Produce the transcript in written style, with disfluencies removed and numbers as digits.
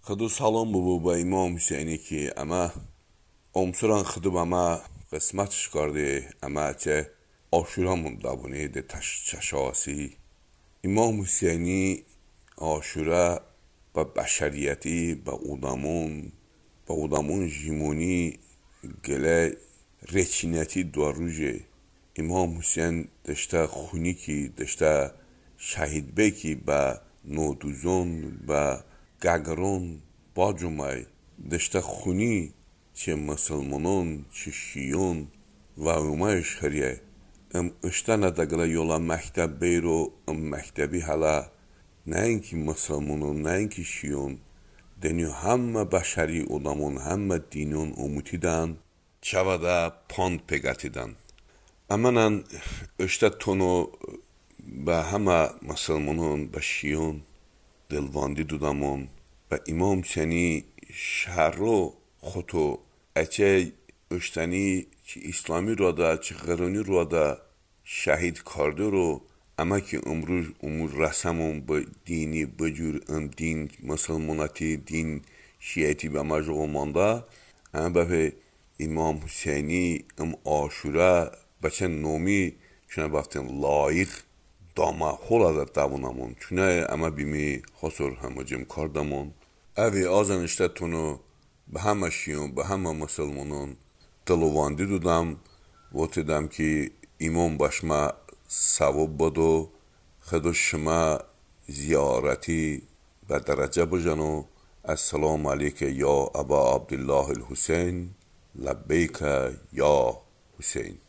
خدو سلام بابا با امام حسینی که اما امسران خدو اما قسمتش کرده اما چه آشورامون دابونه ده چشاسی امام حسینی آشورا با بشریتی با اودامون جیمونی گله رچینتی دواروژه امام حسین دشته خونی کی دشته شهید بکی با نودوزون با گاگرون باجومای دشته خونی چه مسلمانون چه شیون و اومایش خریه اشتانه دگله yola məktəb beyro məktəbi hala nəinki مسلمانون nəinki şiyon deniyor hamma bəşəri odamon hamma dinin umutidan çavada pond pegatidan amanan işte tonu به همه مسلمانان به شیون دلواندی دودمون به امام حسینی شهرو خطو اچه اشتنی چی اسلامی رو دا چی غرونی رو دا شهید کرده رو اما که امروز رسمون به دینی بجور دین مسلماناتی دین شیعتی به مجرد مانده اما به امام حسینی آشورا بچه نومی چونه بافتن لایق داما خولا در دابونامون چونه اما بیمی خسر همه جم کردمون اوی آزن اشته تونو به همه شیون به همه مسلمانون دلواندی دودم و تیدم که امام باشما ثواب بدو خدو شما زیارتی به درجه بجنو السلام علیک یا ابا عبدالله الحسین لبیک یا حسین